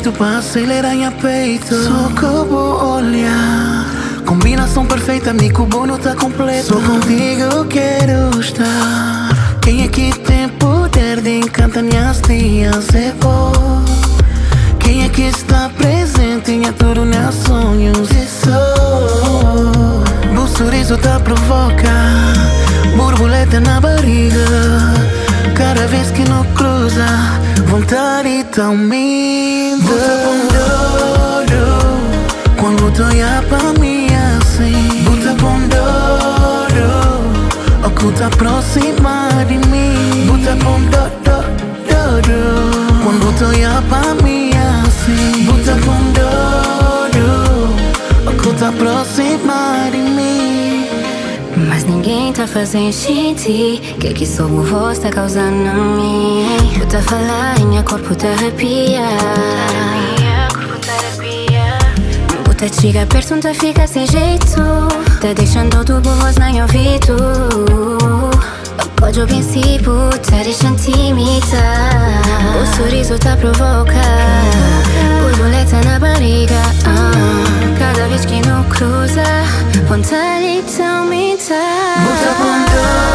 jeito pra acelerar em peito. Só como olhar, combinação perfeita, me cubo não tá completo. Só contigo eu quero estar. Quem é que tem poder de encantar minhas dias é bom. Quem é que está presente em tudo meus sonhos e sou. O sorriso tá provoca borboleta na barriga. Cada vez que não cruza, vontade tá aumenta. Bota bondoro quando tu olha pra mim assim. Bota bondoro, oculta aproxima de mim. Bota bondoro quando tu olha pra mim assim. Bota bondoro, oculta aproxima de mim. Mas ninguém tá fazendo sentir que só o voz tá causando a mim. Bota falar e minha corpo tá arrepia. Bota chega perto, tá fica sem jeito. Tá deixando tudo voz na minha ouvido. Pode eu princípio, tá deixando te imitar. O sorriso tá provoca borboleta na barriga. Cada vez que não cruza, vontade tá aumentar. Bota bondoro